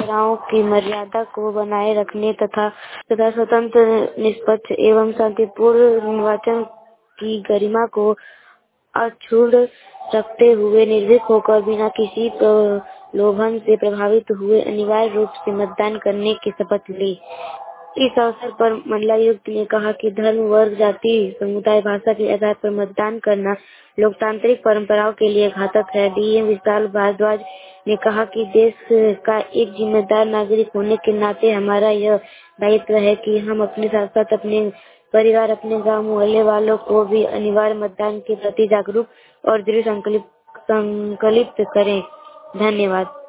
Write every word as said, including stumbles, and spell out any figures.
परंपराओं की मर्यादा को बनाए रखने तथा तथा स्वतंत्र, निष्पक्ष एवं शांतिपूर्ण निर्वाचन की गरिमा को अक्षुण्ण रखते हुए निर्भीक होकर बिना किसी प्रलोभन से प्रभावित हुए अनिवार्य रूप से मतदान करने की शपथ ली। इस अवसर पर मंडलायुक्त ने कहा कि धर्म, वर्ग, जाति, समुदाय, भाषा के आधार पर मतदान करना लोकतांत्रिक परंपराओं के लिए घातक है। डीएम विशाल भारद्वाज ने कहा कि देश का एक जिम्मेदार नागरिक होने के नाते हमारा यह दायित्व है कि हम अपने साथ साथ अपने परिवार, अपने गांव, मोहल्ले वालों को भी अनिवार्य मतदान के प्रति जागरूक और दृढ़ संकल्प संकल्पित करें। धन्यवाद।